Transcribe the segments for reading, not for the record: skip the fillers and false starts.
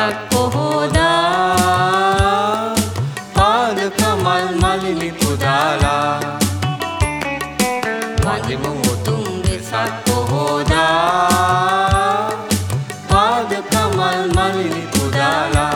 වෙසක් පොහෝදා පාදක මල් මලිනි පුදාලා වඳිමු උතුම් වෙසක් පොහෝදා පාදක මල් මලිනි පුදාලා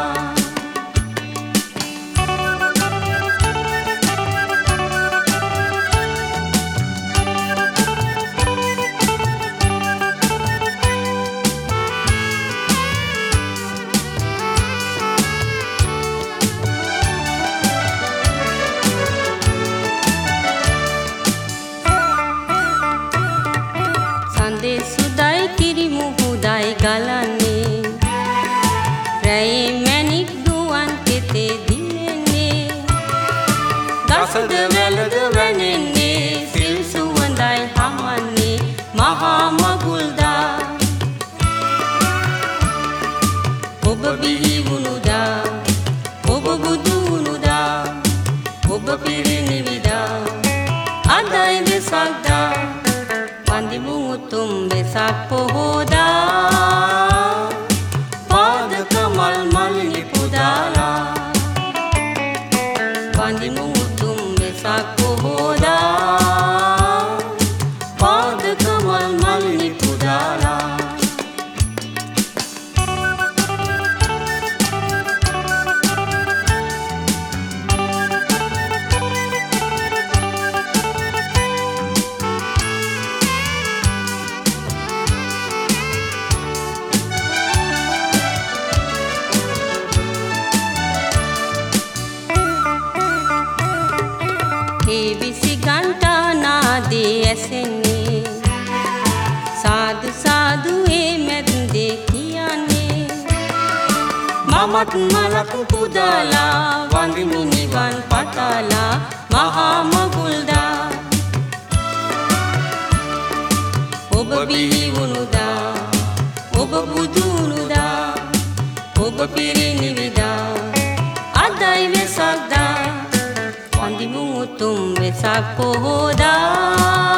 සුදයි කිරි මුහුදයි ගලන්නේ රැයේ මැණික් දුවන් කෙතේ දිලෙන්නේ ගසද වැලද වැනෙන්නේ සිල් සුවඳයි හමන්නේ මහා මගුල්දා ඔබ බිහි වුණුදා ඔබ බුදු වුණුදා ඔබ පිරිනිවිදා අදයි වෙසක්දා වඳිමු උතුම් වෙසක් පොහෝදා පාදක මල් මලිනි පුදාලා වඳිමු උතුම් වෙසක් පොහෝදා පාදක මල් මලිනි පුදාලා විසි ගන්ටා නාදේ ඇසෙන්නේ සාදු සාදු ඒ මැද්දේ කියන්නේ මමත් මලක් පුදාලා වඳිමු නිවන් පතාලා මහා මගුල්දා ඔබ බිහි වුණුදා ඔබ බුදු වුණුදා ඔබ පිරිනිවිදා අදයි වෙසක්දා වඳිමු උතුම් වෙසක් පොහෝදා